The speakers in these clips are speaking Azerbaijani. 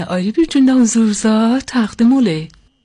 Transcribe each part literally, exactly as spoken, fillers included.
Ayrı bir cümle huzurza takdim olayım.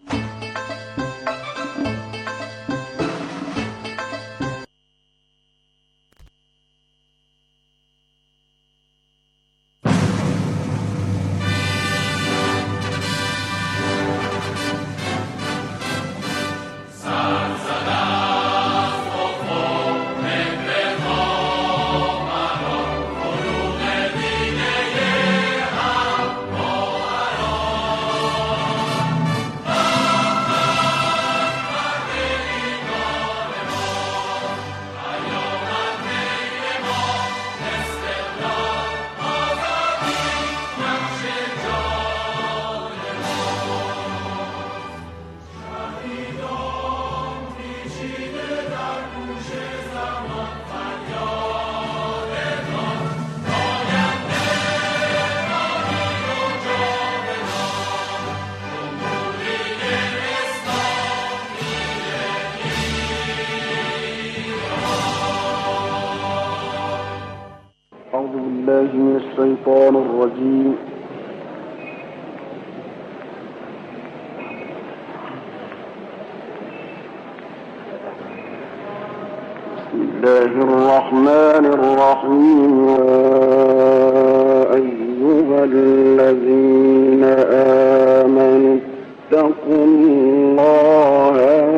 أعوذ بالله من الشيطان الرجيم. بسم الله الرحمن الرحيم. يا أيها الذين آمنوا اتقوا الله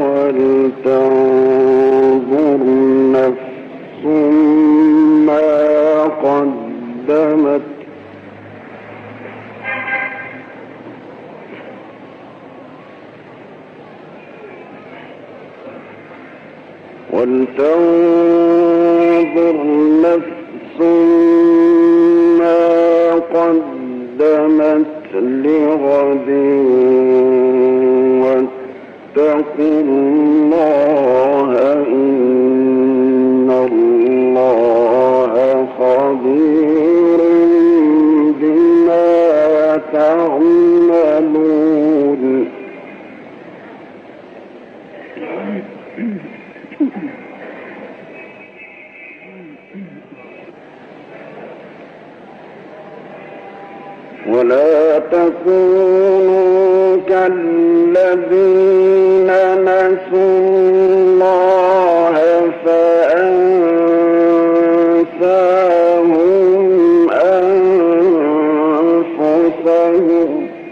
ولتنظر نفس ما قدمت ولتنظر نفس ما قدمت لغد واتقوا الله إن الله خبير بما تعملون. ولا تكونوا كالذين نسوا الله فأنساهم أنفسهم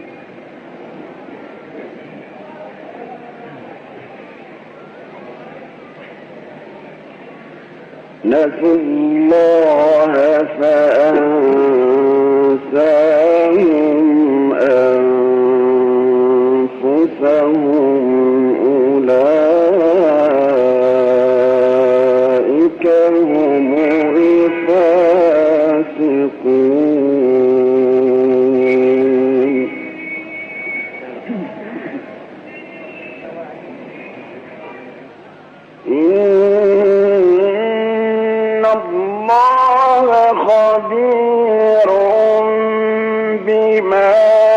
نسوا الله فأنساهم أنفسهم أولئك هم الفاسقون. إن الله خبير بما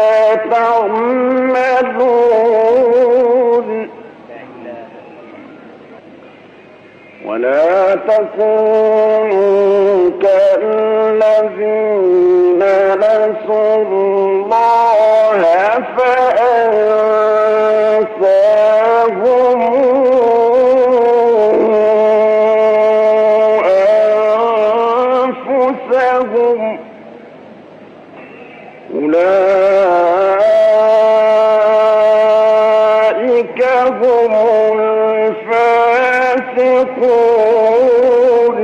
تعملون. ولا تكونوا كالذين نسوا الله فأنساهم أنفسهم أولئك هم الفاسقون.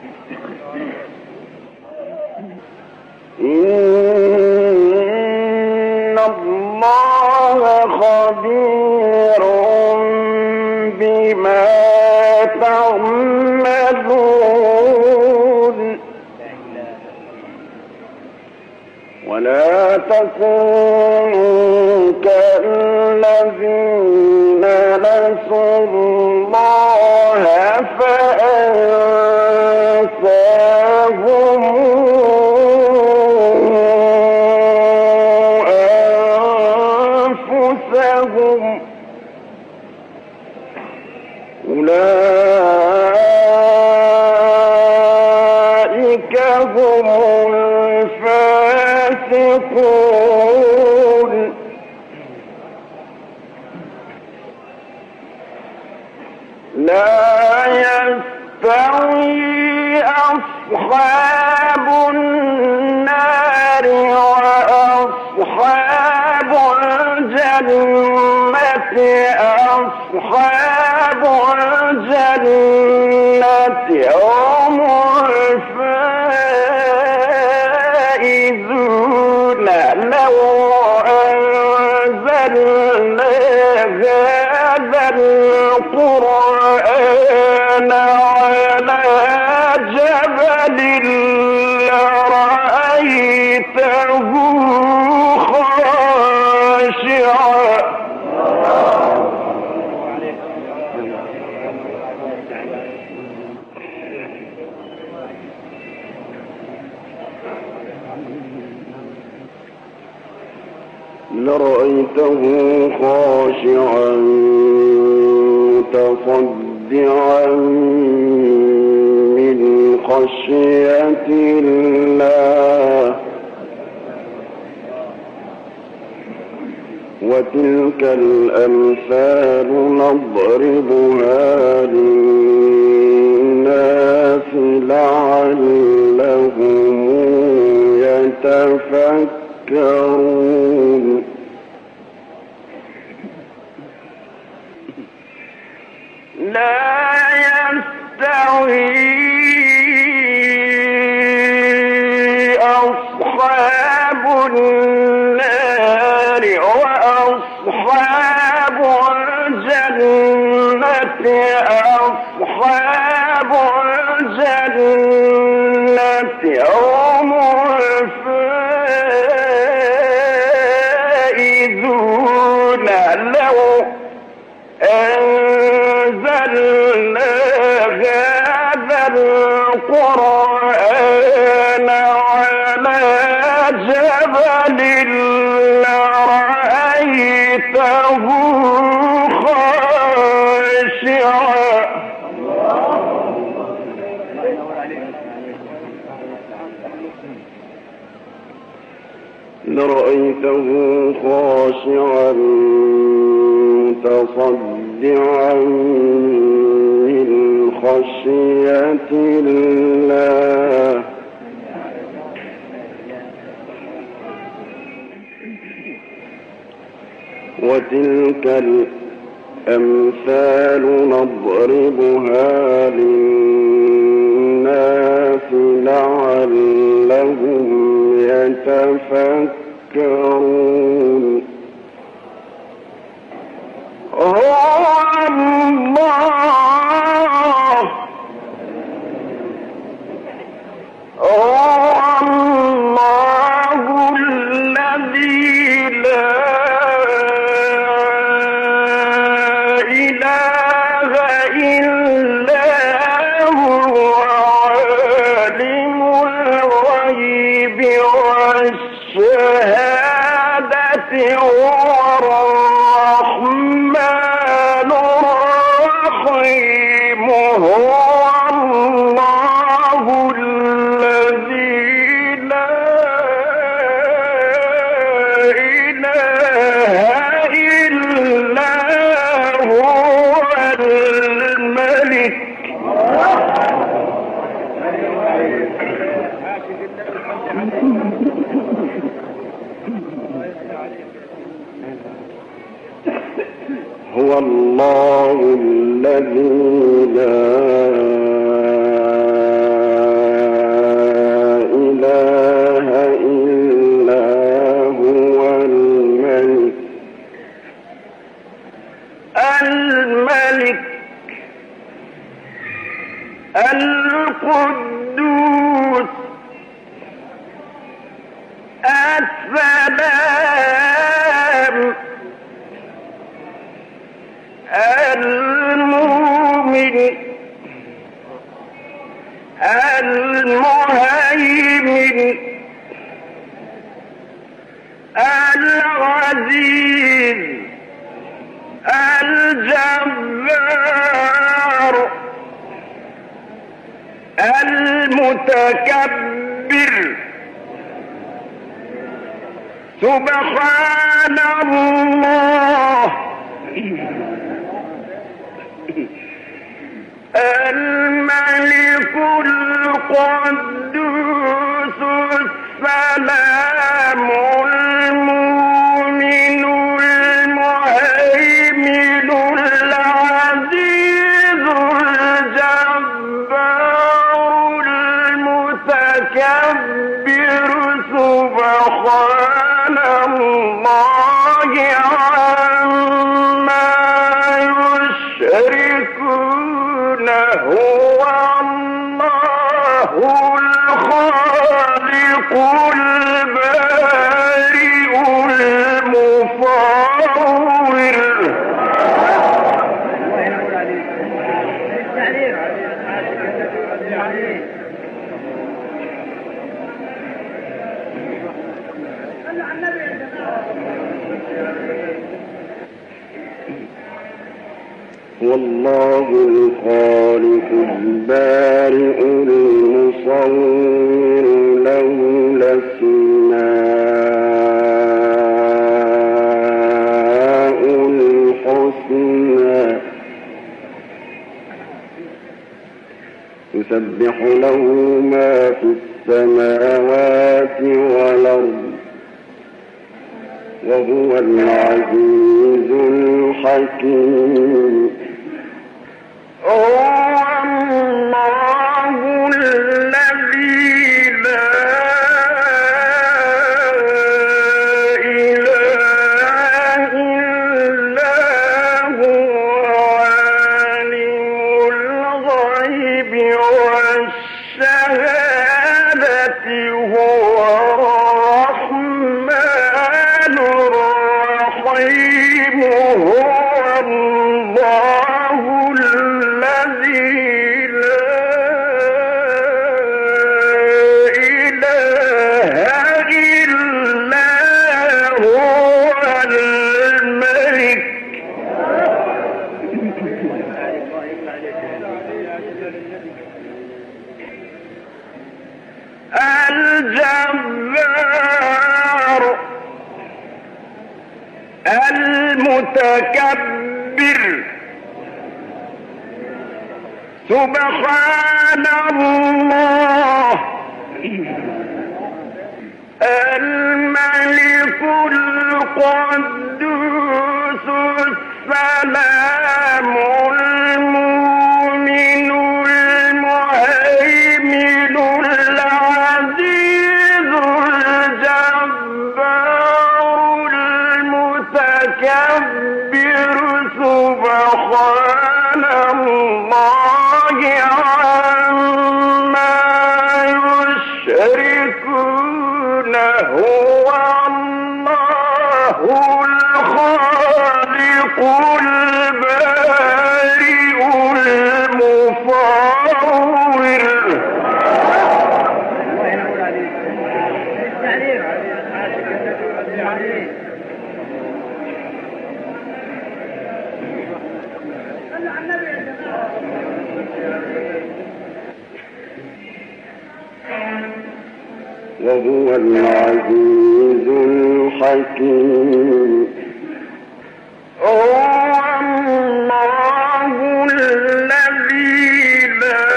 إن الله خبير بما تعملون. ولا تكونوا كالذين نسوا الله فأنساهم أنفسهم أولئك هم الفاسقون. أصحاب الجنة هم الفائزون لو أنزلنا هذا القرآن على جبل لرأيته خاشعا لرأيته خاشعا متصدعا من خشية الله وتلك الأمثال نضربها للناس لعلهم يتفكرون لا يستوي أصحاب النار وأصحاب الجنة أصحاب الجنة هم الفائزون لو أنزلنا هذا القرآن على جبل لرأيته خاشعا لرأيته خاشعا متصدعا من خشية الله وتلك الأمثال نضربها للناس لعلهم يتفكرون هو الله هو الله الذي لا إله إلا هو عالم الغيب والشهادة هو الرحمن الرحيم هو الله الذي لا إله إلا هو الملك هو الله الذي لا إله إلا هو الملك الملك القدوس السلام المؤمن المهيمن العزيز الجبار المتكبر سبحان الله الملك القدوس السلام المؤمن المهيمن والله الخالق البارئ المصور له الأسماء الحسنى يسبح له ما في السماوات والأرض وهو العزيز الحكيم. الله الذي لا إله إلا هو عالم الغيب والشهادة هو الرحمن الرحيم. هو الله الذي لا إله إلا هو الملك الجبار المتكبر. سبحان الله الملك القدوس السلام المؤمن المهيمن العزيز الجبار المتكبر. سبحان الله عما يشركون. هو الله الخالق البارئ المصور. وهو العزيز الحكيم. الله الذي لا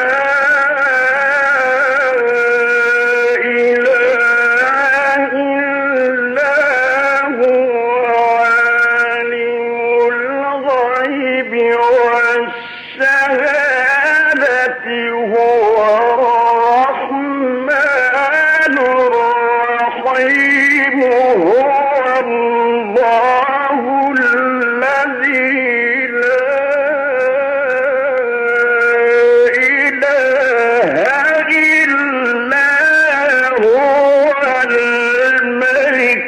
إله إلا هو عالم الغيب والشهادة هو الرحمن الرحيم. هو الله الذي لا إله إلا هو الملك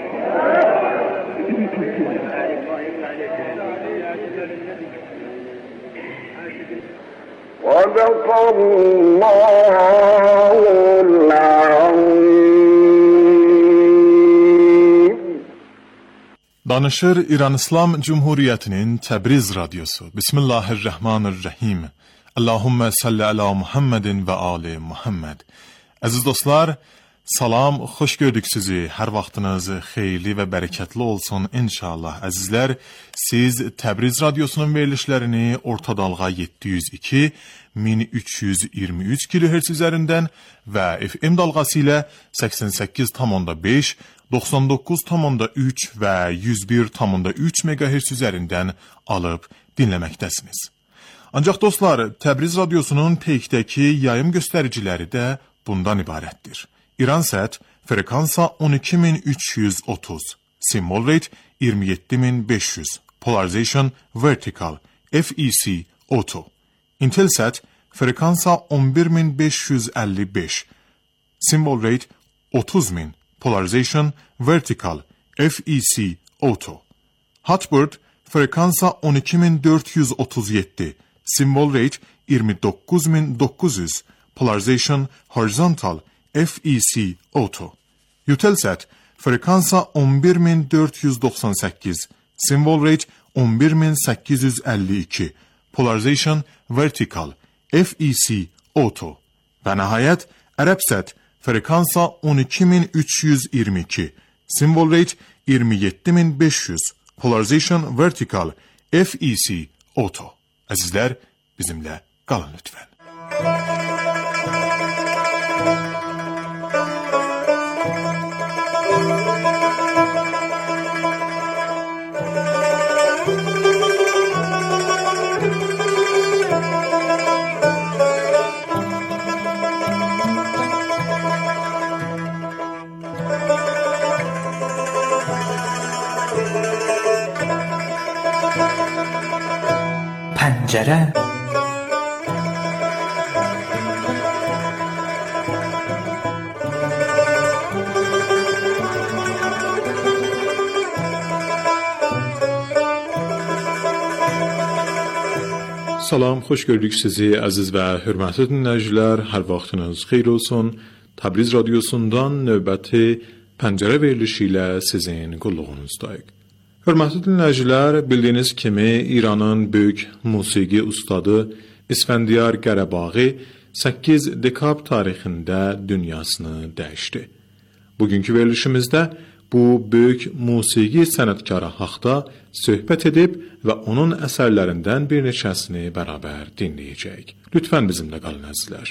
صدق الله العظيم. Danışır İran İslam Cumhuriyeti'nin Tebriz Radyosu. Bismillahirrahmanirrahim. Allahümme salli ala Muhammedin ve ali Muhammed. Aziz dostlar, salam, xoş gördük sizi. Hər vaxtınız xeyirli və bərəkətli olsun inşallah. Əzizlər, siz Təbriz Radyosunun verilişlərini orta dalğa yeddi yüz iki min üç yüz iyirmi üç kilohertz üzərindən və F M dalğası ilə səksən səkkiz tam beş, doxsan doqquz tam üç və yüz bir tam üç megahertz üzərindən alıb dinləməkdəsiniz. Ancaq dostlar, Təbriz Radyosunun peykdəki yayım göstəriciləri də bundan ibarətdir. İransat frekansa on iki min üç yüz otuz, symbol rate iyirmi yeddi min beş yüz, polarization vertical, F E C auto. Intelsat frekansa on bir min beş yüz əlli beş, symbol rate otuz min, polarization vertical, F E C auto. Hotbird frekansa on iki min dörd yüz otuz yeddi, symbol rate iyirmi doqquz min doqquz yüz, polarization horizontal, F E C auto. Eutelsat frekansa on bir min dörd yüz doxsan səkkiz, symbol rate on bir min səkkiz yüz əlli iki, Polarization Vertical, F E C Auto və nəhayət Ərəbsət frekansa on iki min üç yüz iyirmi iki, Symbol Rate iyirmi yeddi min beş yüz, Polarization Vertical, F E C Auto. Əzizlər, bizimlə qalın lütfən. پنجره Salam, xoş gördük sizi əziz və hörmətli dinləyicilər. Hər vaxtınız xeyir olsun. Təbriz radiosundan növbəti pəncərə verilişi ilə sizin qulluğunuzdayıq. Hörmətli dinləyicilər, bildiyiniz kimi İranın böyük musiqi ustadı İsfəndiyar Qarabaği səkkiz dekabr tarixində dünyasını dəyişdi. Bugünkü verilişimizdə bu böyük musiqi sənətkarı haqqında söhbət edib və onun əsərlərindən bir neçəsini bərabər dinləyəcəyik. Lütfən bizimlə qalın əzizlər.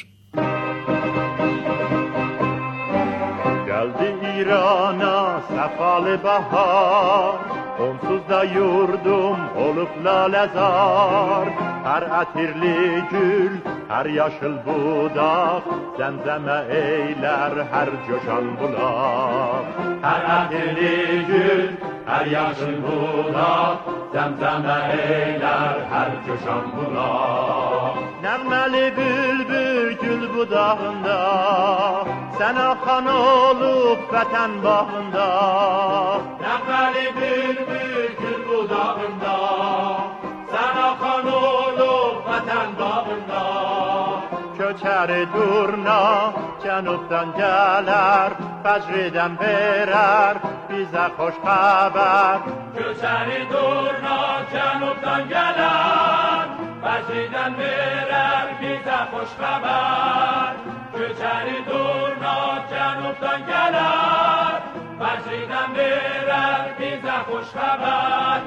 Geldi İran'a sefal bahar, onsuz da yurdum olup lalezar. Her atirli gül, her yaşıl budak, zemzeme eyler her coşan bulak. Her atirli gül, her yaşıl budak, zemzeme eyler her coşan bulak. Nəğməli bülbül gül budağında, sen akan olup vətən bağında. Nəğməli bülbül gül budağında, sen akan olup vətən bağında. Köçəri durna cənubdan gələr, fəcrdən verər bizə xoş xəbər. Köçəri durna cənubdan gələr, fəcrdən verər bizə xoş xəbər. Köçəri durna cənubdan gələr, fəcrdən verər bizə xoş xəbər.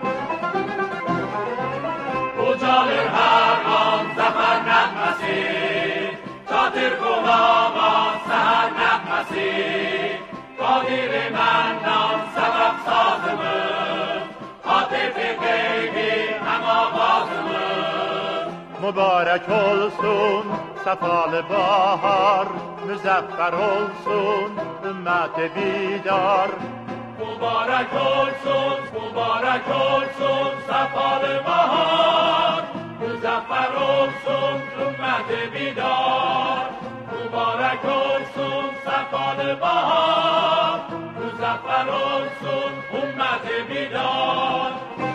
Ucalır hər an zəfər nəğməsi, çatır qulağa səhər nəğməsi. Qadir-i Mənnan səbəb sazımız, xatifi qeybi həm ağazımız. Mübarək olsun səfalı bahar, müzəffər olsun ümmət-i bidar. Mübarək olsun, mübarək olsun səfalı bahar, müzəffər olsun ümmət-i bidar. Mübarək olsun səfalı bahar, müzəffər olsun ümmət-i bidar.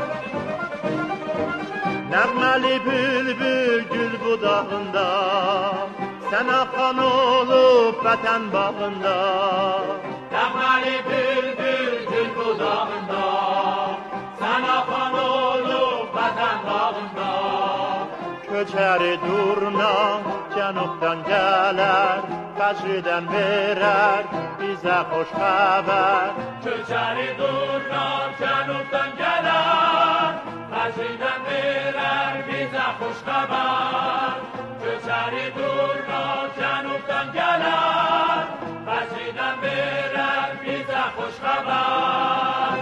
Nəğməli bülbül gül budağında, sən axan olub vətən bağında. Nəğməli bülbül gül budağında, sən axan olub vətən bağında. Köçəri durna cənubdan gələr, fəcrdən verər bizə xoş xəbər. Köçəri durna cənubdan gələr, fəcrdən verər bizə xoş xəbər. Köçəri durna cənubdan gələr, fəcrdən verər bizə xoş xəbər.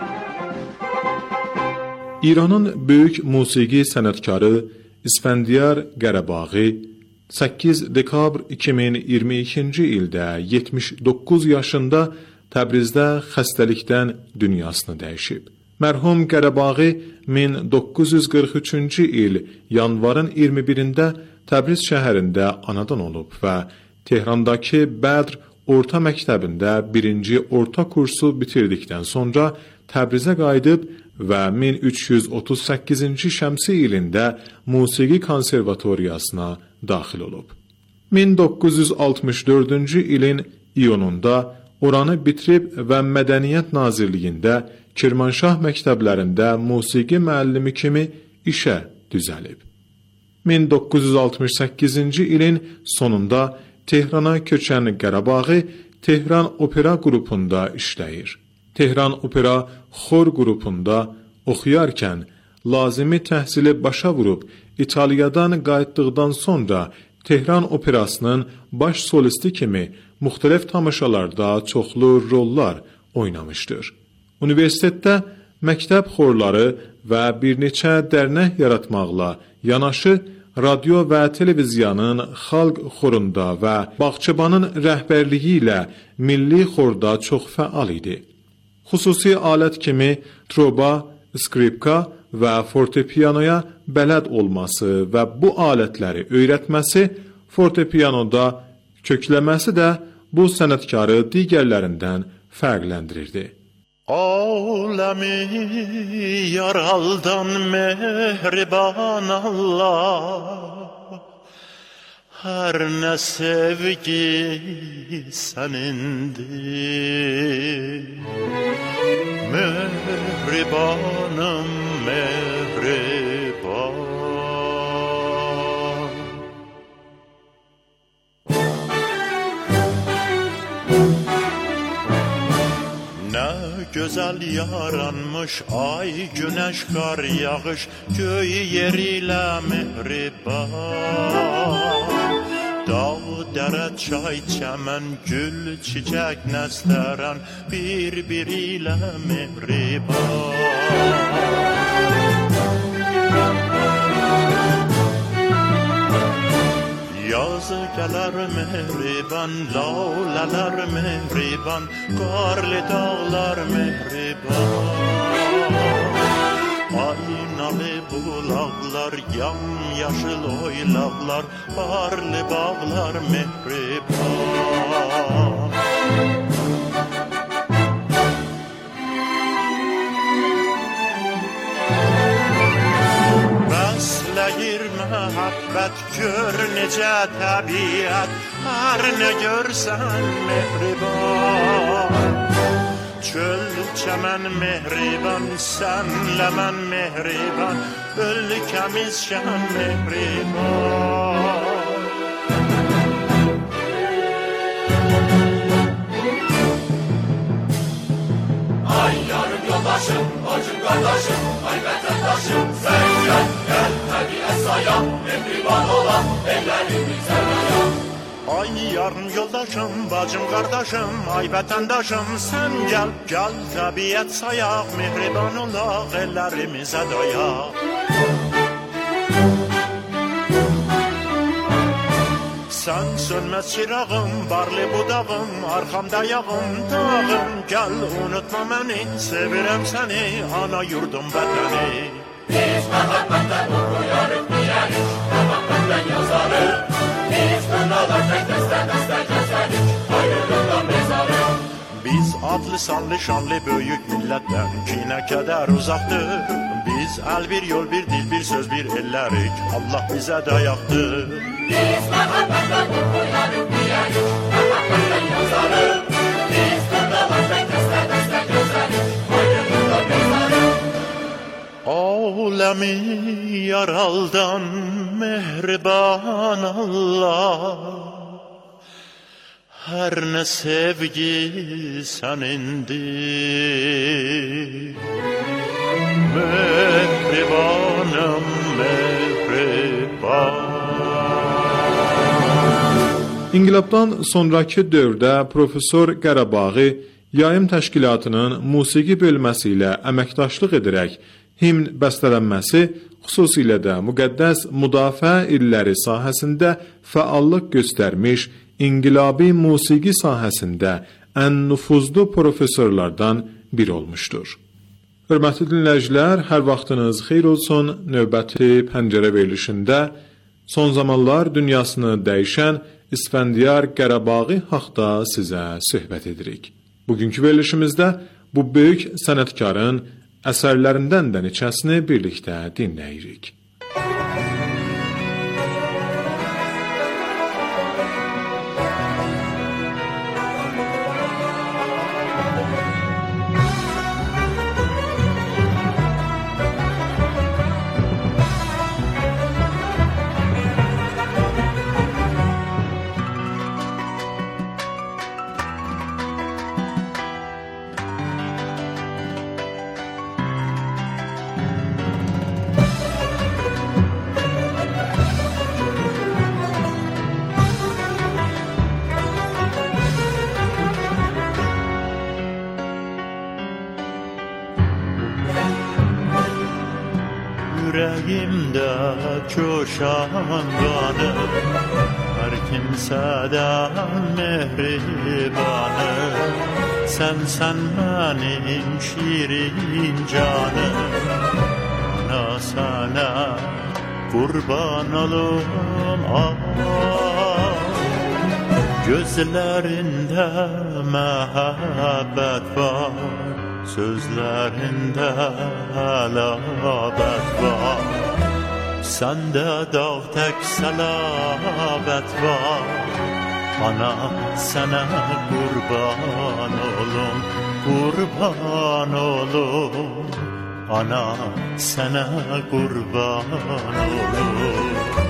İranın böyük musiqi sənətkarı İsfəndiyar Qarabaği səkkiz dekabr iki min iyirmi ikinci ildə yetmiş doqquz yaşında Təbrizdə xəstəlikdən dünyasını dəyişib. Mərhum Qarabaği min doqquz yüz qırx üçüncü il yanvarın iyirmi birində Təbriz şəhərində anadan olub və Tehrandakı Bədr Orta Məktəbində birinci orta kursu bitirdikdən sonra Təbrizə qayıdıb və min üç yüz otuz səkkizinci şəmsi ilində Musiqi Konservatoriyasına daxil olub. min doqquz yüz altmış dördüncü ilin iyununda oranı bitirib və Mədəniyyət Nazirliyində Kirmanşah məktəblərində musiqi müəllimi kimi işə düzəlib. min doqquz yüz altmış səkkizinci ilin sonunda Tehrana köçən Qarabaği Tehran Opera qrupunda işləyir. Tehran Opera xor qrupunda oxuyarkən lazımi təhsili başa vurub İtaliyadan qayıtdıqdan sonra Tehran Operasının baş solisti kimi müxtəlif tamaşalarda çoxlu rollar oynamışdır. Universitetdə məktəb xorları və bir neçə dərnək yaratmaqla yanaşı radio və televiziyanın xalq xorunda və Bağçabanın rəhbərliyi ilə milli xorda çox fəal idi. Xüsusi alət kimi troba, skripka və fortepianoya bələd olması və bu alətləri öyrətməsi, fortepianoda kökləməsi də bu sənətkarı digərlərindən fərqləndirirdi. Alemi yaraldan mehriban Allah, her ne sevgi senindir. Mehribanım mehriban. Güzel yaranmış ay, güneş, kar, yağış, göğü yeriyle mehriban. Dağ, dere, çay, çemen, gül, çiçek, nesliren birbiriyle mehriban. Yazı gelir mehriban, laleler mehriban, karlı dağlar mehriban. Aynalı bulaklar, yamyaşıl oylaklar, barlı bağlar mehriban. Bəsləyir məhəbbət, gör necə təbiət, hər nə görsən mehriban. Çöl çəmən mehriban, sənlə mən mehriban, ölkəmiz şən mehriban. Ay yarım yoldaşım, bacım qardaşım, ay vətəndaşım, sən gəl, gəl təbiət saya, mehriban olan ellərimiz əlaya. Ay yarım yoldaşım, bacım qardaşım, ay vətəndaşım, sən gəl, gəl təbiət sayaq, mehriban olaq ellərimiz əlaya. Sən sönməz çırağım, barlı budağım, arxamda yağım, dağım, gəl unutma məni, sevirəm səni, ana yurdum vətəni. Biz məhəbbətdən oxuyarıq, deyərik, məhəbbətdən yazarıq, biz qınalar tək dəstə dəstə gəzərik, ayrılığından bezarıq. Biz adlı sanlı şanlı böyük millətdən kinə kədər uzaqdır. Biz əl bir yol bir dil bir söz bir ellərik, Allah bizə dayaqdır. Biz məhəbbətdən oxuyarıq, deyərik, məhəbbətdən yazarıq, biz qınalar tək dəstə dəstə gəzərik, ayrılığından bezarıq. Alemi yaraldan mehriban Allah, her ne sevgi senindir. Mehribanım mehriban. İnqilabdan sonrakı dövrdə Profesor Qarabaği Yayım Təşkilatının musiqi bölməsi ilə əməkdaşlıq edərək himn bəstələnməsi, xüsusilə də müqəddəs müdafiə illəri sahəsində fəallıq göstərmiş, inqilabi musiqi sahəsində ən nüfuzlu professorlardan biri olmuşdur. Hörmətli dinləyicilər, hər vaxtınız xeyir olsun. Növbəti pəncərə verilişində son zamanlar dünyasını dəyişən İsfəndiyar Qarabaği haqda sizə söhbət edirik. Bugünkü verilişimizdə bu böyük sənətkarın əsərlərindən də neçəsini birlikdə dinləyirik. yüreğimde coşanganı, her kimseden mehribanı, sen sen benim şirin canım. Ana sana kurban olum, ah, gözlerinde mehabbet var, sözlerinde halabet var. Sende dağ tek selabet var. Ana sana kurban olum, kurban olum. Ana sana kurban olum.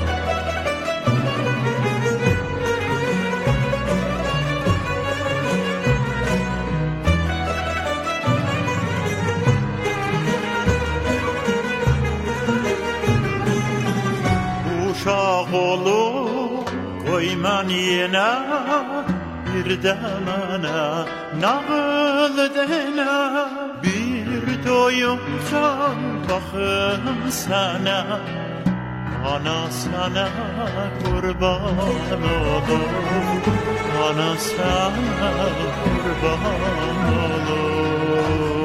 Uşaq olup koyman yine, bir de mənə nağıl denə, bir doyumcan baxım sənə. Ana sana kurban olum, ana sana kurban olum.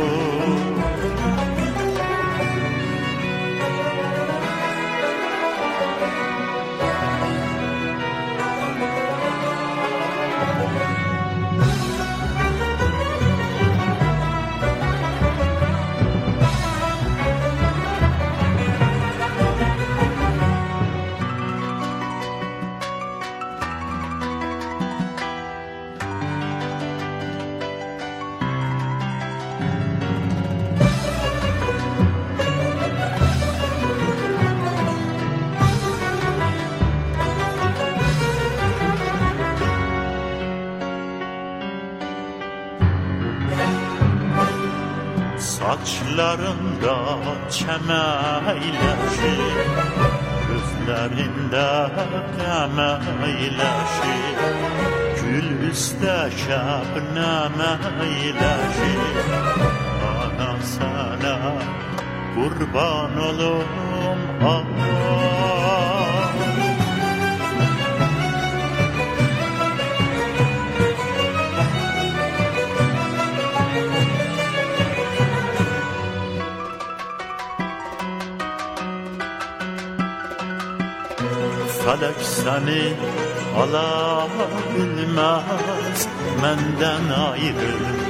Saçlarında çəməyləşir, gözlərində qəməyləşir, gül üstə şəbnəməyləşir. Ana sana kurban olum, ah, felek seni alabilmez, menden ayrı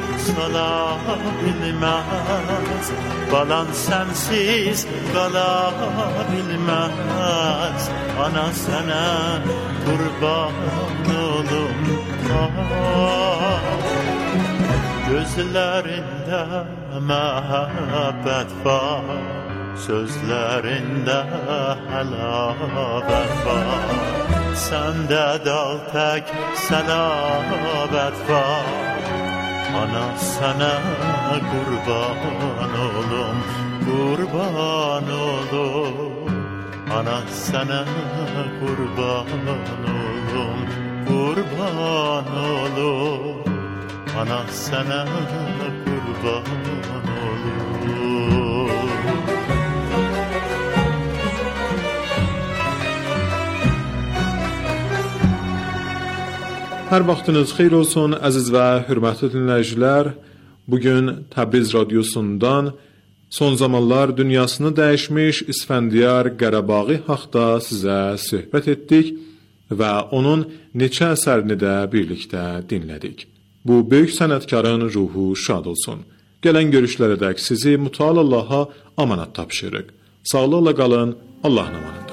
salabilmez. Balan sensiz kalabilmez. Ana sana kurban olum, ah, gözlerinde mehabbet var, sözlerinde halabet var. Sende dağ tek selabet var. Ana sana kurban olum, kurban olum. Ana sana kurban olum, kurban olum. Ana sana kurban olum. Hər vaxtınız xeyir olsun əziz və hörmətli dinləyicilər. Bugün Təbriz radiosundan son zamanlar dünyasını dəyişmiş İsfəndiyar Qarabaği haqqda sizə söhbət etdik və onun neçə əsərini də birlikdə dinlədik. Bu böyük sənətkarın ruhu şad olsun. Gələn görüşlərədək sizi mütəal Allaha amanat tapşırıq. Sağlıqla qalın, Allahın amanında.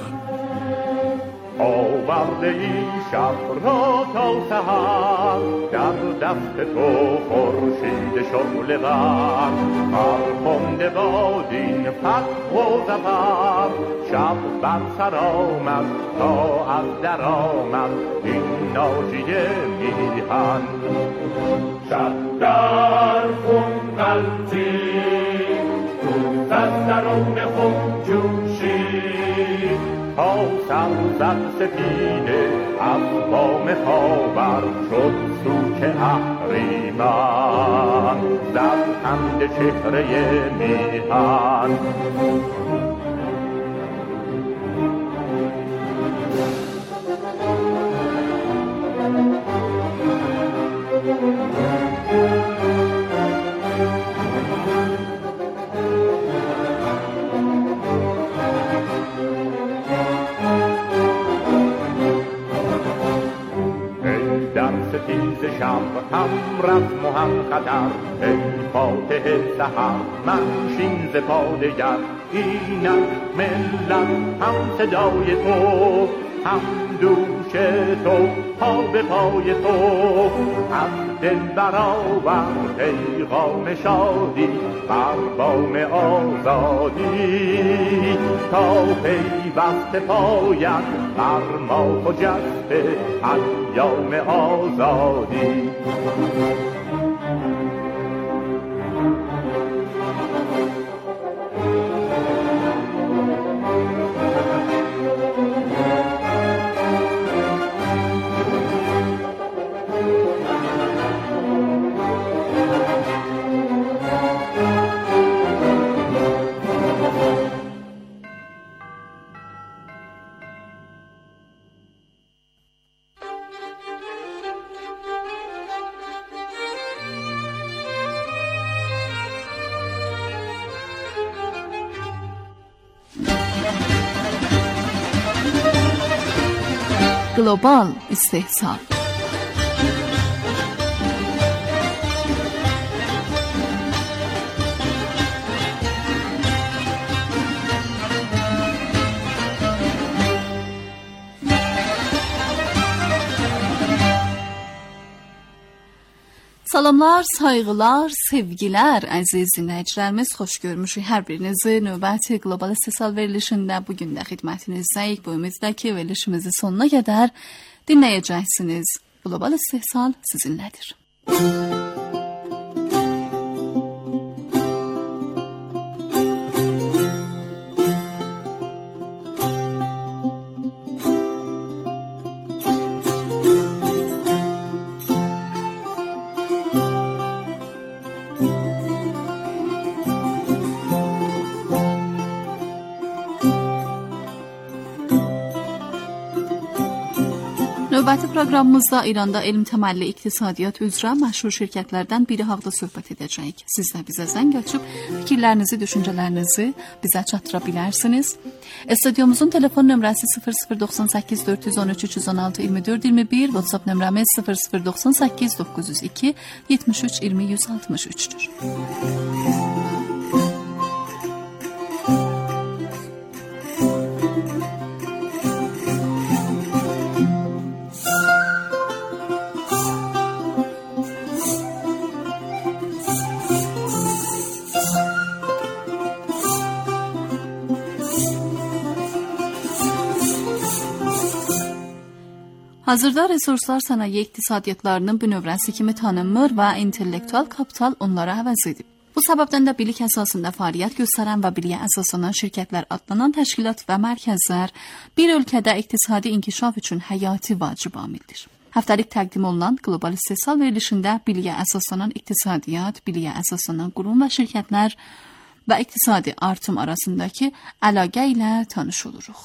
آورده این شب را تا سحر، در دست تو خورشید شعله ور، فرخنده باد این فتح و ظفر. شب بر سر آمد تا از در آمد این ناجیه میهن. شب در خون غلتید، روز از درون خون جوشید، تا سرزد سپیده از بام خاور شد سوک اهریمن، زد خنده چهره میهن. هم رسم و هم خطر ای فاتح سحر منشین ز پادگر اینک ملت هم صدای تو هم دوش تو پا به پای تو از دل برآور پیغام شادی بر بام آزادی تا پیوسته پاید بر ما خجسته ایام آزادی. گلوبال استحصال. Salamlar, sayğılar, sevgilər, əziz dinləyicilərimiz, xoş görmüşük hər birinizi növbəti qlobal istehsal verilişində bugün də xidmətinizdəyik. Bu ümiddəki verilişimizi sonuna qədər dinləyəcəksiniz. Qlobal istehsal sizinlədir. Növbəti proqramımızda İranda elm təməlli iqtisadiyyat üzrə məşhur şirkətlərdən biri haqda söhbət edəcəyik. Siz də bizə zəng açıb fikirlərinizi, düşüncələrinizi bizə çatdıra bilərsiniz. Studyomuzun telefon nömrəsi sıfır sıfır doxsan səkkiz dörd yüz on üç üç yüz on altı iyirmi dörd iyirmi bir, WhatsApp nömrəmiz sıfır sıfır doxsan səkkiz doqquz yüz iki yetmiş üç iyirmi yüz altmış üçdür. Hazırda resurslar sənaye iqtisadiyyatlarının bir növrəsi kimi tanınmır və intellektual kapital onlara əvəz edib. Bu səbəbdən də bilik əsasında fəaliyyət göstərən və biliyə əsaslanan şirkətlər adlanan təşkilat və mərkəzlər bir ölkədə iqtisadi inkişaf üçün həyati vacib amildir. Həftəlik təqdim olunan qlobal istehsal verilişində biliyə əsaslanan iqtisadiyyat, biliyə əsaslanan qurum və şirkətlər və iqtisadi artım arasındakı əlaqə ilə tanış oluruq.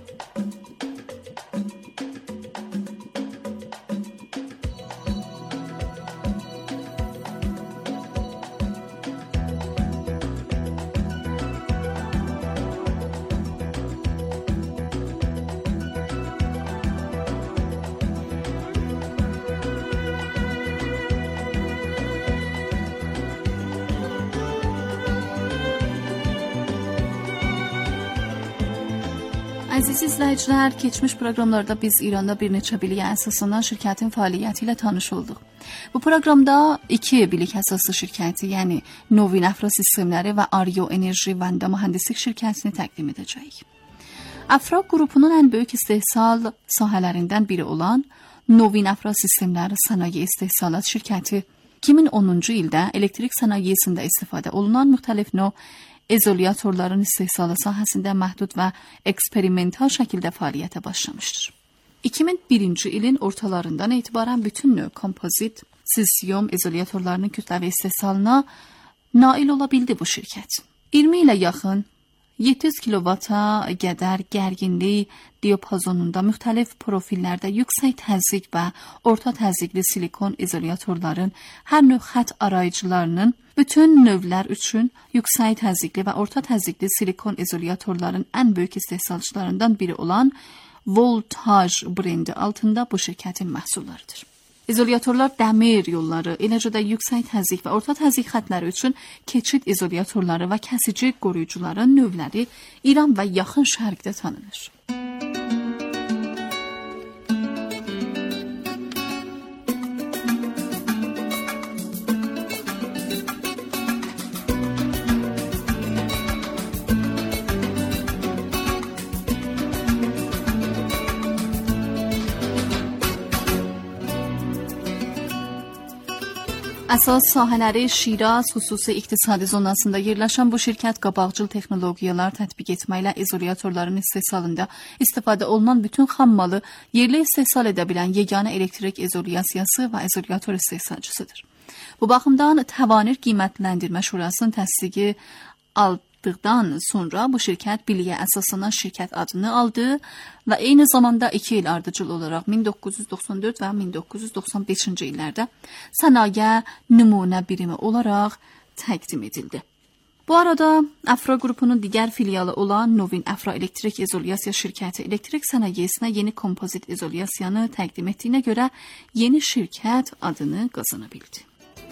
Əziz izləyicilər, keçmiş proqramlarda biz İranda bir neçə biliyə əsaslanan şirkətin fəaliyyəti ilə tanış olduq. Bu proqramda iki bilik əsaslı şirkəti, yəni Novin Afra Sistemləri və Aryo Enerji Vanda Mühəndislik şirkətini təqdim edəcəyik. Afra qrupunun ən böyük istehsal sahələrindən biri olan Novin Afra Sistemləri Sənaye İstehsalat şirkəti iki min onuncu ildə elektrik sənayesində istifadə olunan müxtəlif növ izolyatorların istehsalı sahəsində məhdud və eksperimental şəkildə fəaliyyətə başlamışdır. iki min birinci ilin ortalarından etibarən bütün növ kompozit, silisium izolyatorlarının kütləvi istehsalına nail ola bildi bu şirkət. iyirmi ilə yaxın yeddi yüz kilovata qədər gərginlik diapazonunda müxtəlif profillərdə yüksək təzyiq və orta təzyiqli silikon izolyatorların hər növ xətt arayıcılarının bütün növlər üçün yüksək təzyiqli və orta təzyiqli silikon izolyatorların ən böyük istehsalçılarından biri olan Voltaj brendi altında bu şirkətin məhsullarıdır. İzolyatorlar dəmir yolları, eləcə də yüksək təzyiq və orta təzyiq xəttləri üçün keçid izolyatorları və kəsici qoruyucuların növləri İran və yaxın şərqdə tanınır. Əsas sahələri Şiraz xüsusi iqtisadi zonasında yerləşən bu şirkət qabaqcıl texnologiyalar tətbiq etməklə izolyatorların istehsalında istifadə olunan bütün xammalı yerli istehsal edə bilən yeganə elektrik izolyasiyası və izolyator istehsalçısıdır. Bu baxımdan Təvanir Qiymətləndirmə Şurasının təsdiqi aldıqdan sonra bu şirkət biliyə əsaslanan şirkət adını aldı və eyni zamanda iki il ardıcıl olaraq min doqquz yüz doxsan dörd və min doqquz yüz doxsan beşinci illərdə sənaye nümunə birimi olaraq təqdim edildi. Bu arada Afra qrupunun digər filialı olan Novin Afra Elektrik İzolyasiya şirkəti elektrik sənayesinə yeni kompozit izolyasiyanı təqdim etdiyinə görə yeni şirkət adını qazana bildi.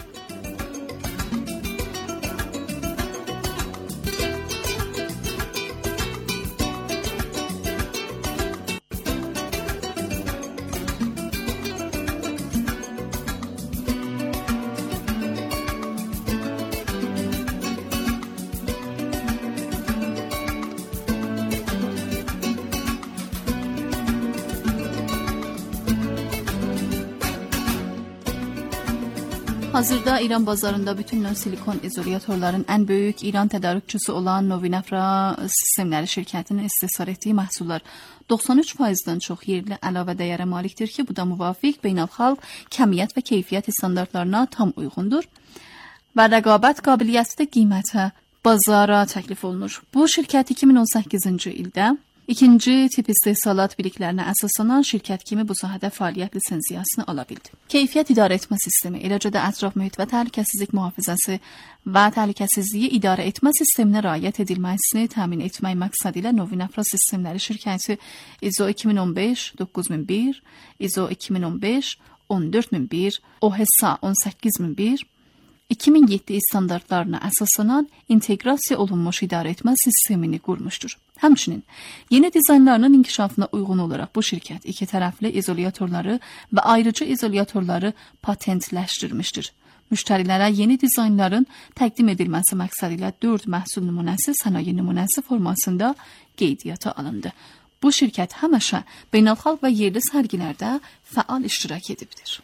Hazırda İran bazarında bütün növ silikon izolyatorların ən böyük İran tədarükçüsü olan Novin Afra sistemləri şirkətinin istehsal etdiyi məhsullar doxsan üç faizdən çox yerli əlavə dəyərə malikdir ki, bu da müvafiq beynəlxalq kəmiyyət və keyfiyyət standartlarına tam uyğundur və rəqabət qabiliyyəti də qiymətə bazara təklif olunur. Bu şirkət iki min on səkkizinci ildə İkinci tip istehsalat biliklərinə əsaslanan şirkət kimi bu sahədə fəaliyyət lisenziyasını ala bildi. Keyfiyyət idarə etmə sistemi, eləcə də ətraf mühit və təhlükəsizlik mühafizəsi və təhlükəsizliyi idarə etmə sisteminə riayət edilməsini təmin etmək məqsədi ilə Novin Afra sistemləri şirkəti I S O iki min on beş doqquz min bir, I S O iki min on beş on dörd min bir, O H S A on səkkiz min bir, iki min yeddi standartlarına əsaslanan inteqrasiya olunmuş idarə etmə sistemini qurmuşdur. Həmçinin yeni dizaynlarının inkişafına uyğun olaraq bu şirkət iki tərəfli izolyatorları və ayrıcı izolyatorları patentləşdirmişdir. Müştərilərə yeni dizaynların təqdim edilməsi məqsədi ilə dörd məhsul nümunəsi sənaye nümunəsi formasında qeydiyyata alındı. Bu şirkət həmişə beynəlxalq və yerli sərgilərdə fəal iştirak edibdir.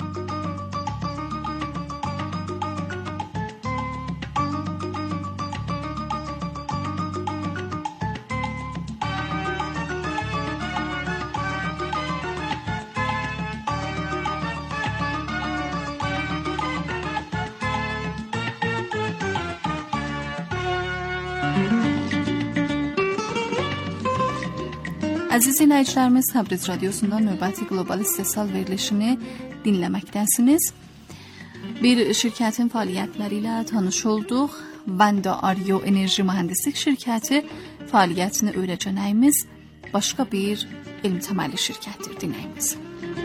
Əziz dinləyicilərimiz, Təbriz Radiosundan növbəti qlobal istehsal verilişini dinləməkdəsiniz. Bir şirkətin fəaliyyətləri ilə tanış olduq. Vanda Aryo Enerji Mühəndislik şirkəti fəaliyyətini öyrənəcəyimiz başqa bir elm təməlli şirkətdir dinləyimiz.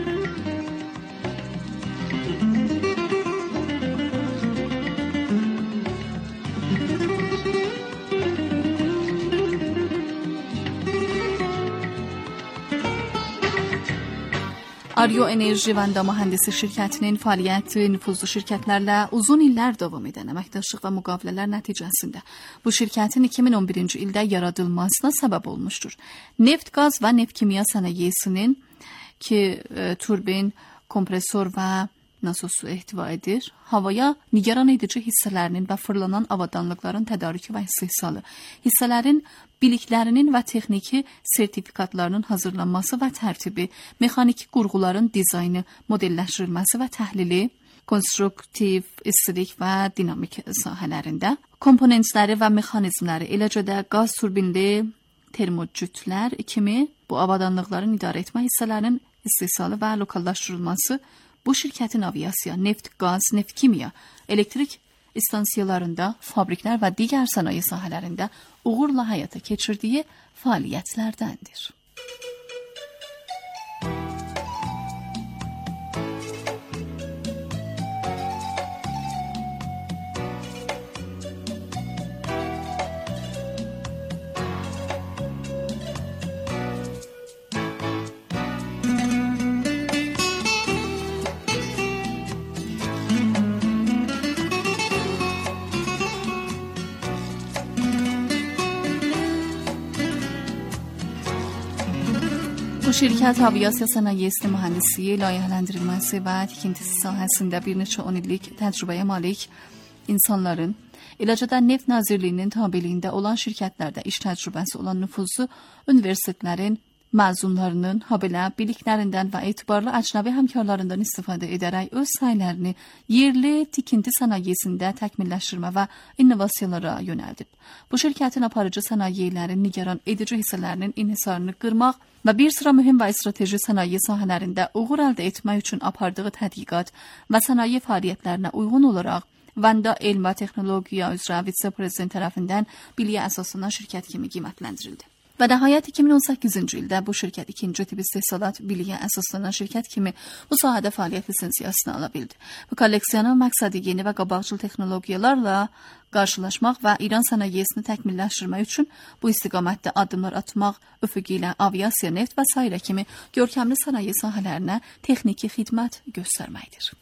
Aryo Enerji Vanda Mühəndislik şirkətinin fəaliyyəti nüfuzlu şirkətlərlə uzun illər davam edən əməkdaşlıq və müqavilələr nəticəsində bu şirkətin iki min on birinci ildə yaradılmasına səbəb olmuşdur. Neft, qaz və neft kimya sənayesinin ki, e, turbin, kompresor və nasosu ehtiva edir, havaya nigaran edici hissələrinin və fırlanan avadanlıqların tədarükü və istehsalı, hissələrin biliklərinin və texniki sertifikatlarının hazırlanması və tərtibi, mexaniki qurğuların dizaynı, modelləşdirilməsi və təhlili, konstruktiv, istilik və dinamik sahələrində, komponentləri və mexanizmləri, eləcə də qaz turbinli termocütlər kimi bu avadanlıqların idarə etmə hissələrinin istehsalı və lokallaşdırılması bu şirkətin aviasiya, neft, qaz, neft kimya, elektrik istansiyalarında, fabriklər və digər sənaye sahələrində uğurla həyata keçirdiyi fəaliyyətlərdəndir. Bu şirkət aviasiya sənayesi mühəndisi, layihələndirilməsi və tikintisi sahəsində bir neçə on illik təcrübəyə malik insanların, eləcə də Neft Nazirliyinin tabeliyində olan şirkətlərdə iş təcrübəsi olan nüfuzlu universitetlərin məzunlarının, habelə biliklərindən və etibarlı əcnəbi həmkarlarından istifadə edərək öz sahələrini yerli tikinti sənayesində təkmilləşdirmə və innovasiyalara yönəldib. Bu şirkətin aparıcı sənayelerin nigaran edici hissələrinin inhisarını qırmaq və bir sıra mühüm və strateji sənaye sahələrində uğur əldə etmək üçün apardığı tədqiqat və sənaye fəaliyyətlərinə uyğun olaraq Vanda Elm və Texnologiya üzrə vitse-prezident tərəfindən biliyə əsaslanan şirkət kimi qiymətləndirildi. Və nəhayət iki min on səkkizinci ildə bu şirkət ikinci tip istehsalat biliyə əsaslanan şirkət kimi bu sahədə fəaliyyət lisensiyasını ala bildi. Bu kolleksiyonun məqsədi yeni və qabaqcıl texnologiyalarla qarşılaşmaq və İran sənayesini təkmilləşdirmək üçün bu istiqamətdə addımlar atmaq üfüqü ilə aviasiya, neft və sairə kimi görkəmli sənaye sahələrinə texniki xidmət göstərməkdir.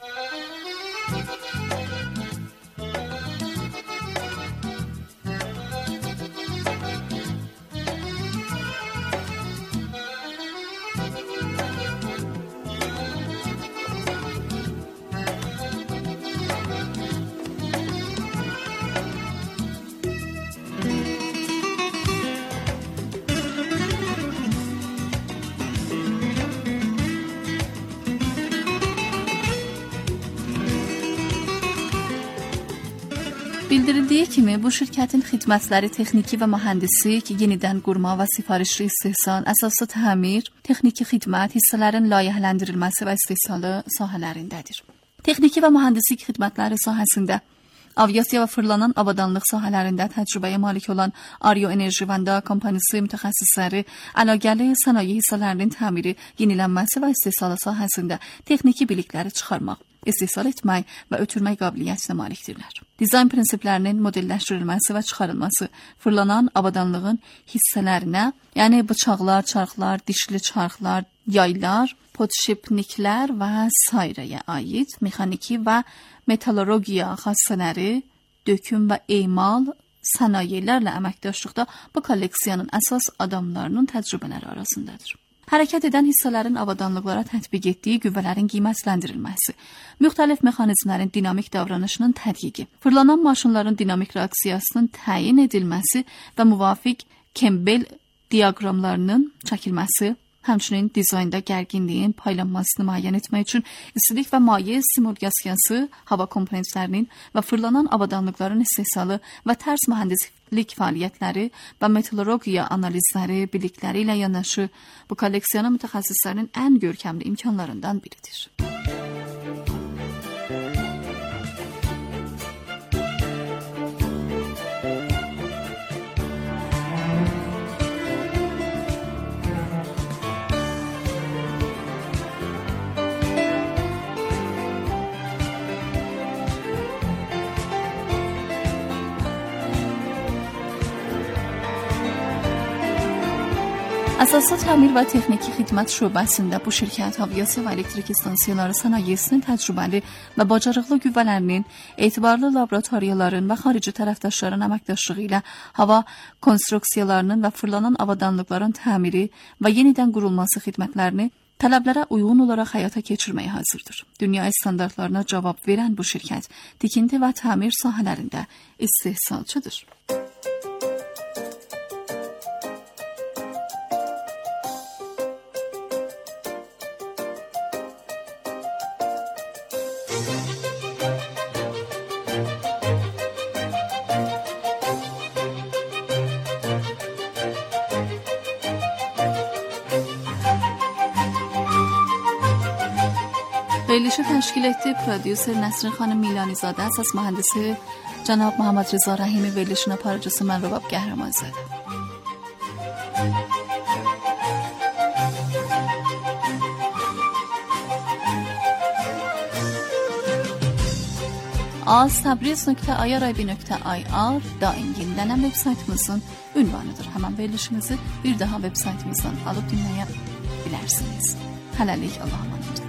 Bildirildiyi kimi, bu şirkətin xidmətləri texniki və mühəndislik, yenidən qurma və sifarişli istehsal, əsaslı təmir, texniki xidmət, hissələrin layihələndirilməsi və istehsalı sahələrindədir. Texniki və mühəndislik xidmətləri sahəsində aviasiya və fırlanan avadanlıq sahələrində təcrübəyə malik olan Aryo Enerji Vanda kompaniyası mütəxəssisləri əlaqəli sənaye hissələrinin təmiri, yenilənməsi və istehsalı sahəsində texniki bilikləri çıxarmaq, istehsal etmək və ötürmək qabiliyyətinə malikdirlər. Dizayn prinsiplərinin modelləşdirilməsi və çıxarılması fırlanan avadanlığın hissələrinə, yəni bıçaqlar, çarxlar, dişli çarxlar, yaylar, podşipniklər və sairəyə aid mexaniki və metallurgiya xassələri, döküm və emal sənayelərlə əməkdaşlıqda bu kolleksiyanın əsas adamlarının təcrübələri arasındadır. Hərəkət edən hissələrin avadanlıqlara tətbiq etdiyi qüvvələrin qiymətləndirilməsi, müxtəlif mexanizmlərin dinamik davranışının tədqiqi, fırlanan maşınların dinamik reaksiyasının təyin edilməsi və müvafiq Kembel diaqramlarının çəkilməsi, həmçinin dizaynda gərginliyin paylanmasını müəyyən etmək üçün istilik və maye simulqasiyası, hava komponentlərinin və fırlanan avadanlıqların istehsalı və tərs mühəndislik fəaliyyətləri və metallurgiya analizləri, bilikləri ilə yanaşı bu kolleksiyona mütəxəssislərinin ən görkəmli imkanlarından biridir. Əsaslı təmir və texniki xidmət şöbəsində bu şirkət aviasiya və elektrik stansiyaları sənayesinin təcrübəli və bacarıqlı qüvvələrinin, etibarlı laboratoriyaların və xarici tərəfdaşların əməkdaşlığı ilə hava konstruksiyalarının və fırlanan avadanlıqların təmiri və yenidən qurulması xidmətlərini tələblərə uyğun olaraq həyata keçirməyə hazırdır. Dünya standartlarına cavab verən bu şirkət tikinti və təmir sahələrində istehsalçıdır. Verilişi təşkil etdi prodüser Nəsrin xanım Milanizadə, əsas mühəndisi cənab Muhammed Rıza Rəhimi, verilişin aparıcısı mən Rəbab Qəhrəmanzadə. az tabriz nöqtə i r i b nöqtə i r daim yenilenen web saytımızın ünvanıdır. Hemen verilişimizi bir daha web saytımızdan alıp dinleyebilirsiniz. Hələlik, Allah'a emanet.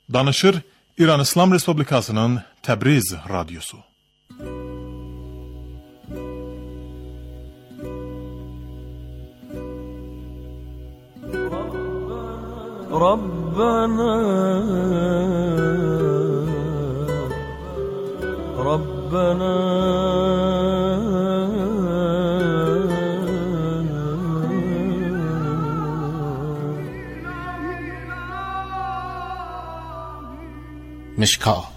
Danışır İran İslam Respublikasının Təbriz Radyosu. Rabbana Rabbana Mişka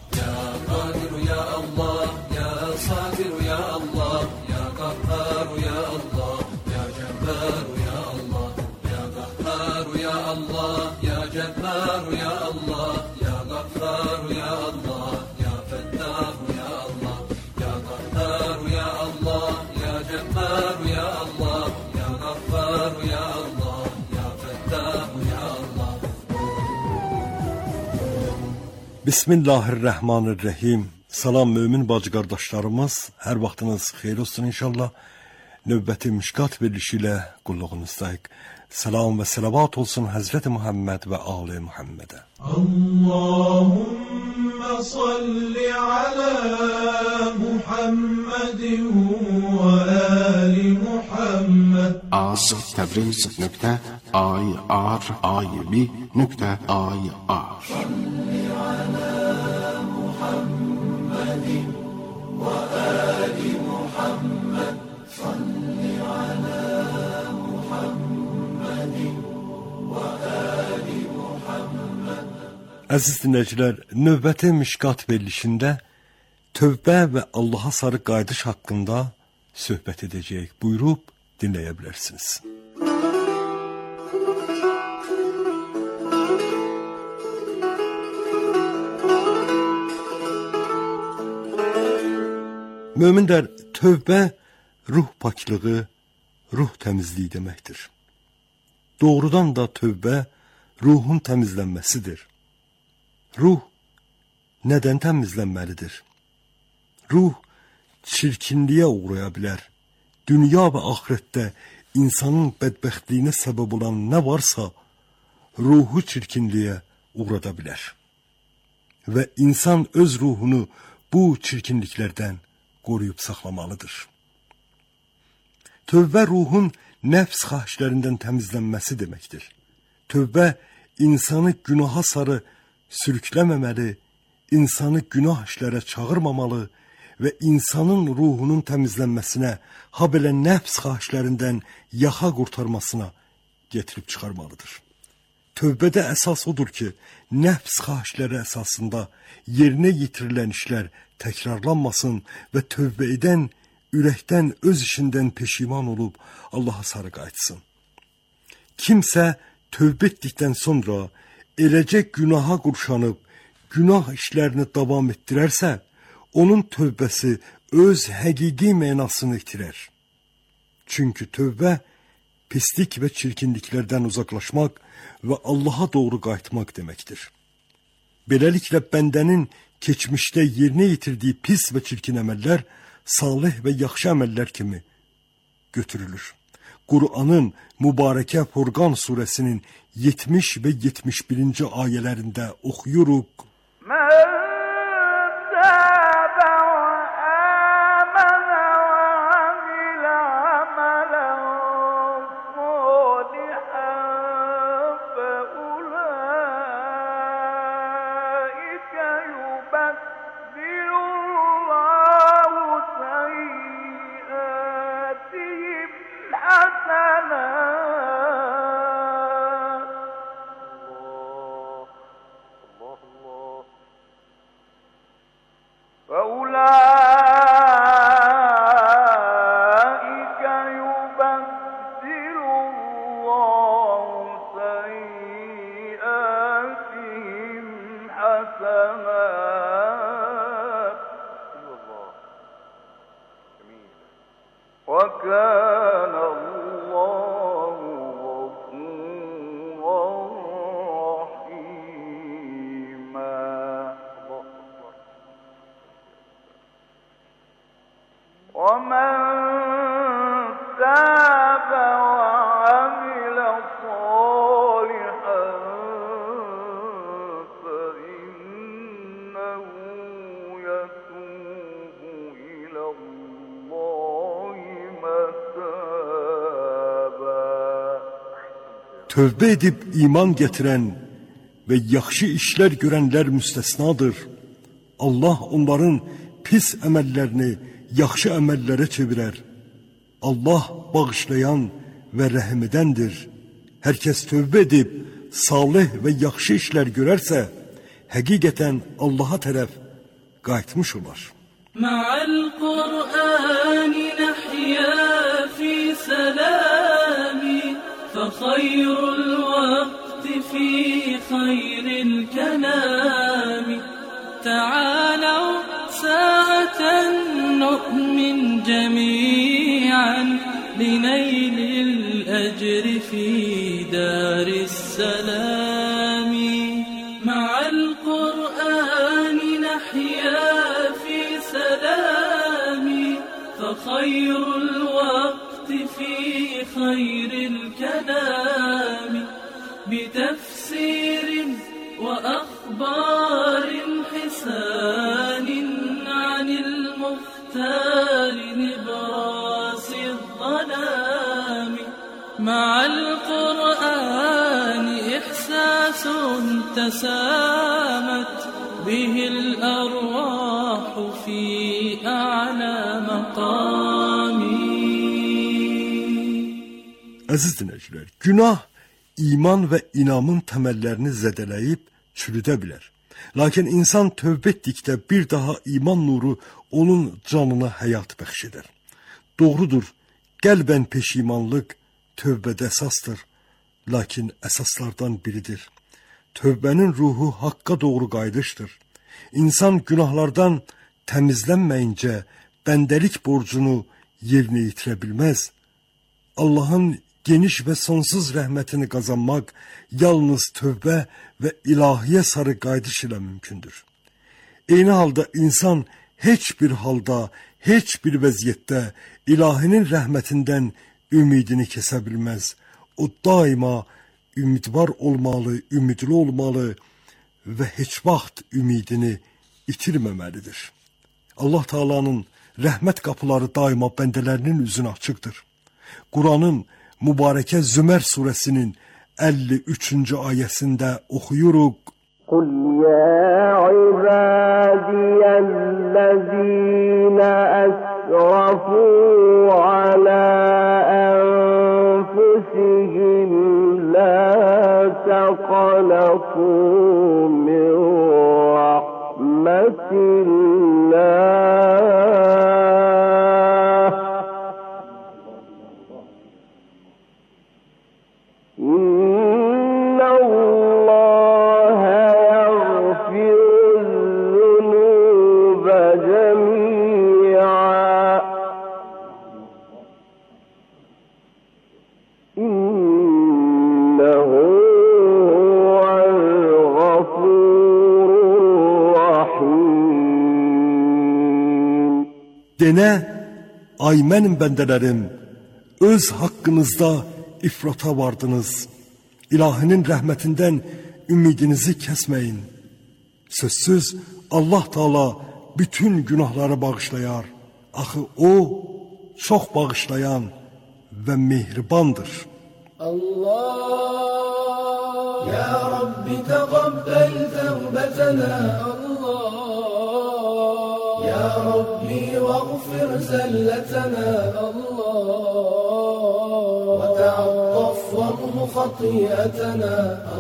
Bismillahirrahmanirrahim. Salam mümin bacı qardaşlarımız, hər vaxtınız xeyir olsun inşallah. Növbəti Mişkat verilişi ilə qulluğunuzdayıq. Salam və salavat olsun Həzrəti Muhammed və Ali Muhammedə. Allahümme salli ala Muhammedin və ali Muhammed. az təbriz nöqtə i r i b nöqtə i r Əziz dinləyicilər, növbəti Mişkat verilişində tövbə və Allaha sarı qayıdış haqqında söhbət edəcəyik. Buyurub dinləyə bilərsiniz. Möminlər, tövbə ruh paklığı, ruh təmizliyi deməkdir. Doğrudan da tövbə ruhun təmizlənməsidir. Ruh nədən təmizlənməlidir? Ruh çirkinliyə uğraya bilər. Dünya və axirətdə insanın bədbəxtliyinə səbəb olan nə varsa, ruhu çirkinliyə uğrada bilər. Və insan öz ruhunu bu çirkinliklərdən qoruyub saxlamalıdır. Tövbə ruhun nəfs xahişlərindən təmizlənməsi deməkdir. Tövbə insanı günaha sarı sürükləməməli, insanı günah işlərə çağırmamalı və insanın ruhunun təmizlənməsinə, ha belə nəfs xahişlərindən yaxa qurtarmasına getirib çıxarmalıdır. Tövbədə əsas odur ki, nəfs xahişləri əsasında yerinə yetirilən işlər təkrarlanmasın və tövbə edən ürəkdən öz işindən peşiman olub Allaha sarı qayıtsın. Kimsə tövbə etdikdən sonra eləcə günaha qurşanıb, günah işlərini davam etdirərsə, onun tövbəsi öz həqiqi mənasını itirər. Çünki tövbə pislik və çirkinliklərdən uzaqlaşmaq və Allaha doğru qayıtmaq deməkdir. Beləliklə bəndənin keçmişdə yerinə yetirdiyi pis və çirkin əməllər salih və yaxşı əməllər kimi götürülür. Qur'anın mübarəkə Furqan surəsinin yetmiş və yetmiş birinci ayələrində oxuyuruq. فإن tövbə edib iman gətirən və yaxşı işlər görənlər müstəsnadır. Allah onların pis əməllərini yaxşı əməllərə çevirər. Allah bağışlayan və rəhm edəndir. Hər kəs tövbə edib salih və yaxşı işlər görərsə, həqiqətən Allaha tərəf qayıtmış olar. Ma'al Qur'an nahya fi salami fa khayrul waqti fi khayril kalami ta'alaw sa'atan nu'min jami'an linaylil ajri fi daris salami ma'al Qur'an nahya سلامي فخير الوقت في خير الكلام بتفسير وأخبار حسان عن المختار نبراس الظلام مع القرآن إحساس تسامت به الأرواح في أعلى مقامي. Əziz dinləyicilər, günah iman və inamın təməllərini zədələyib çürüdə bilər. Lakin insan tövbə etdikdə bir daha iman nuru onun canına həyat bəxş edər. Doğrudur, qəlbən peşimanlıq tövbədə əsasdır, lakin əsaslardan biridir. Tövbənin ruhu haqqa doğru qayıdışdır. İnsan günahlardan təmizlənməyincə bəndəlik borcunu yerinə yetirə bilməz. Allahın geniş və sonsuz rəhmətini qazanmaq yalnız tövbə və ilahiyə sarı qayıdış ilə mümkündür. Eyni halda insan heç bir halda, heç bir vəziyyətdə ilahinin rəhmətindən ümidini kəsə bilməz. O daima ümidvar olmalı, ümidli olmalı və heç vaxt ümidini itirməməlidir. Allah Taala'nın rəhmət qapıları daima bəndələrinin üzünə açıqdır. Quranın mübarəkə Zümər surəsinin əlli üçüncü ayəsində oxuyuruq. Qul ya ibadiyəl-ləzīnə əsrafu alə ənfusihim لا تقنطوا من رحمة الله إن الله يغفر الذنوب جميعا Denə, ay mənim bəndələrim, öz haqqınızda ifrata vardınız. İlahinin rəhmətindən ümidinizi kəsməyin. Sözsüz, Allah Taala bütün günahları bağışlayar. Axı O, çox bağışlayan və mehribandır. Allah, ya Rabbi təqabbel təvbətənə Allah. يا ربي واغفر زلتنا الله وتعطف وامح خطيئتنا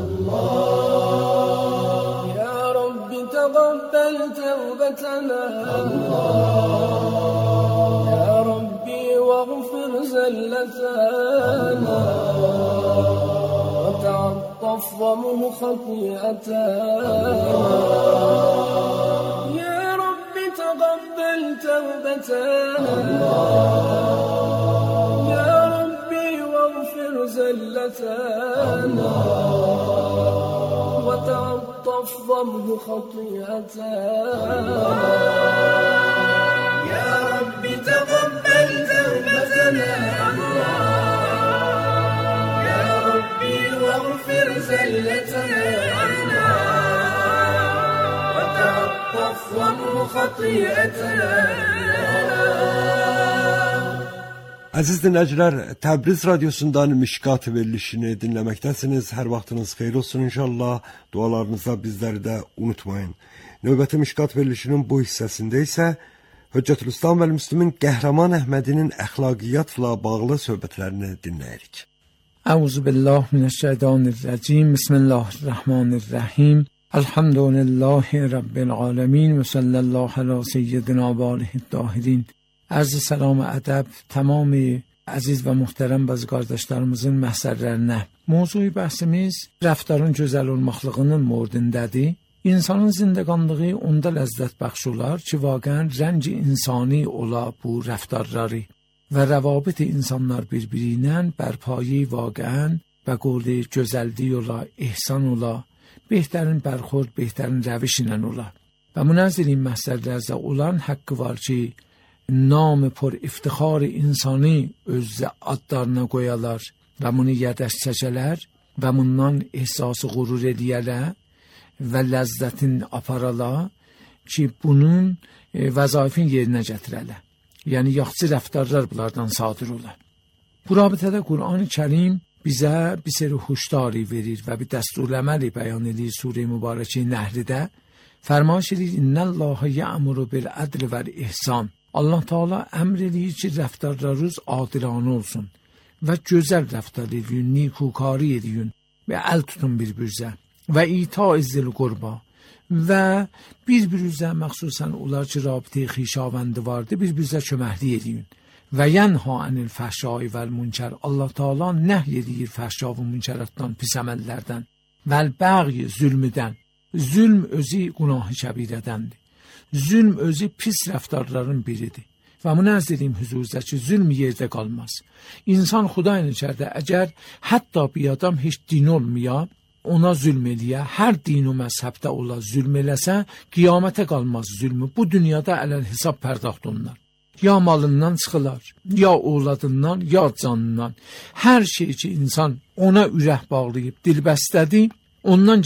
الله يا رب تقبل توبتنا الله يا ربي واغفر زلتنا وتعطف وامح خطيئتنا يا تقبل توبتنا يا ربي واغفر زلتنا وتعطف ضمه خطيئتنا يا ربي تقبل توبتنا يا ربي واغفر زلتنا وتعطف وامح خطيئتنا يا رب تقبل توبتنا يا ربي واغفر زلتنا وتعطف وامح خطيئتنا يا رب تقبل توبتنا يا ربي واغفر زلتنا وتعطف وامح خطيئتنا يا رب تقبل توبتنا يا ربي واغفر زلتنا وتعطف وامح خطيئتنا Əziz dinləyicilər, Təbriz radiosundan Mişkat verilişini dinləməkdəsiniz. Hər vaxtınız xeyir olsun inşallah. Dualarınızda bizləri də unutmayın. Növbəti Mişkat verilişinin bu hissəsində isə Höccətülislam və Müslümin Qəhrəman Əhmədinin əxlaqiyyatla bağlı söhbətlərini dinləyirik. Əuzu billah minəşşeytanirracim. Bismillahirrahmanirrahim. Elhamdülillahi Rabbil alemin və sallallahu ala seyyidina və aleyhi'd-dahirin. Arz salam və ədəb tamam əziz və muhterem bazı qardaşlarımızın məhsərlərinə. Mövzu bəhsimiz rəftarın gözəl olmaqlığının mordindədir. İnsanın zindəqanlığı onda ləzzət bəxş olar ki, vaqən rəngi insani ola bu rəftarları və rəvabit insanlar bir-biri ilə bərpayı vaqən və qoli gözəlliyi ola, ihsan ola, behtarin bərxord, behtarin rəviş ilə ola. Və münəzzirin məhsərlərdə olan haqqı var ki, نام پر افتخار insani öz adlarına qoyalar və bunu yədəş çəkələr və bundan ehsası qurur eləyələr və ləzzətin aparala ki, bunun e, vəzaifin yerinə gətirələr. Yəni, yaxşı rəftarlar bunlardan sadir olar. Bu rabitədə Qur'an-ı Kərim bizə bir seri huşdari verir və bir dəsturləməli bəyan edir Sure-i Mübarəki Nəhridə. Fərmaş edir, İnnəllâhe yə'muru bil ədl vəl ihsan. Allah Teala əmr edir ki, rəftarlarınız adilanə olsun və gözəl rəftar edin, nikukari edin və əl tutun bir-birinizə və ita-i zil qurba və bir-birinizə məxsusən onlar ki, rabitə xişavændi vardı, bir-birinizə köməklik edin və yənha anil fəhşai vəl münkər. Allah Teala nəhy edir fəhşa və münkəratdan, pis əməllərdən vəl bəği zülmüdən. Zülm özü günahı kəbirədəndir. Zülm özü pis rəftarların biridir. Və münəzzirim hüzurda ki, zülm yerdə qalmaz. İnsan Xudayın içərdə əgər hətta bir adam heç din olmaya, ona zülm eləyə, hər din o məzhəbdə ola zülm eləsə, qiyamətə qalmaz zülmü. Bu dünyada ələl hesab pərdaxt olunar. Ya malından çıxılar, ya oğladından, ya canından. Hər şey ki, insan ona ürək bağlayıb, dilbəstədir, ondan